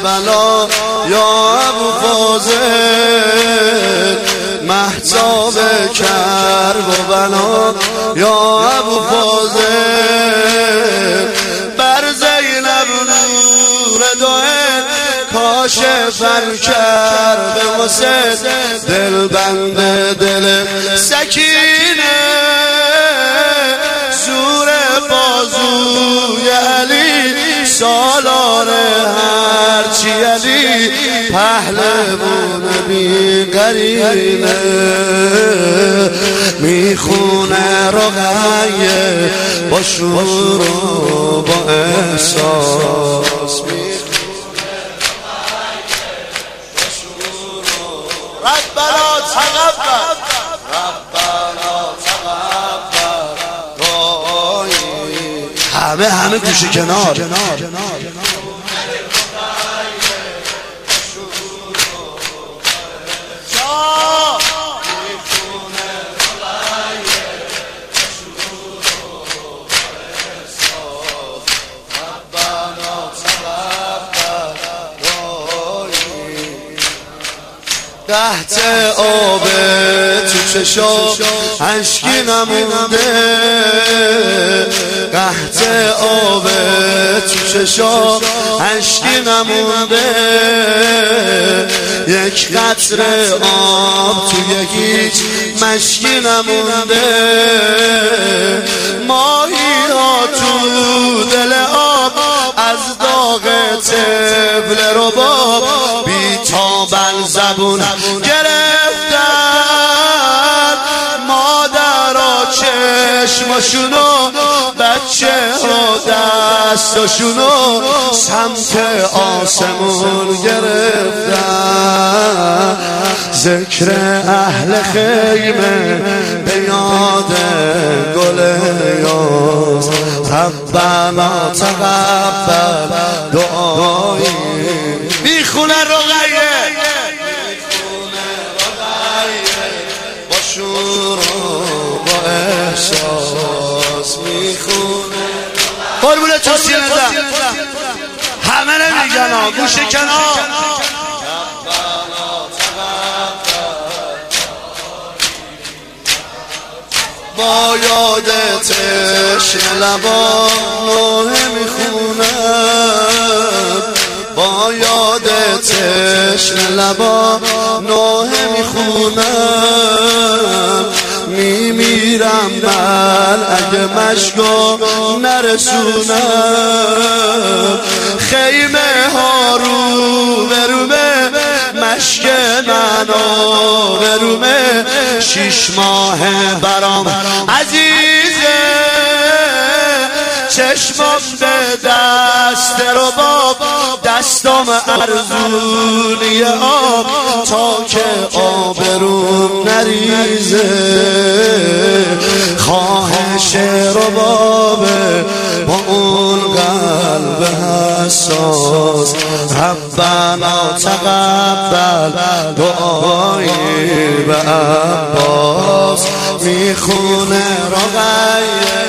کربلا یا ابوالفاضل، مهتاب کربلا یا ابوالفاضل، بر زینب نور دوئه کاشفن کرب حسین، دل بند دل سکینه زور بازوی علی، سالار هرچی علی پهلوان بی قرینه، میخونه رقیه با شور و با احساس، ربنا تقبل ربنا تقبل، همه گوشه کنار، قحط آب تو چشا اشکی نمونده، قحط آب تو چشا اشکی نمونده، یک قطره آب توی هیچ مشکی نمونده، ماهی ها تو دل آب از داغ طفل رباب بی تابن زبون گرفتن، مادرها چشماشونو بچه ها دستاشونو سمت آسمون گرفتن، ذکر اهل خیمه به یاد گل یاس، ربنا تقبل دعایی، میخونه رقیه با شور و با احساس، میخونه قربونه توصیه نزم، همه نمیگن ها گوش کنار، با یاد تشنه لبا نوحه میخونم، با یاد تشنه لبا نوحه میخونم، میمیرم من اگه مشکو نرسونم، خیمه ها رو برومه مشک منو برومه، 6 ماه برام عزیزه، چشمم به دست رباب، دستم ارزونی آب تا که آبروم نریزه، خواهش ربابه با اون قلب حساس، ربنا تقبل دعایی به عباس، میخونه رقیه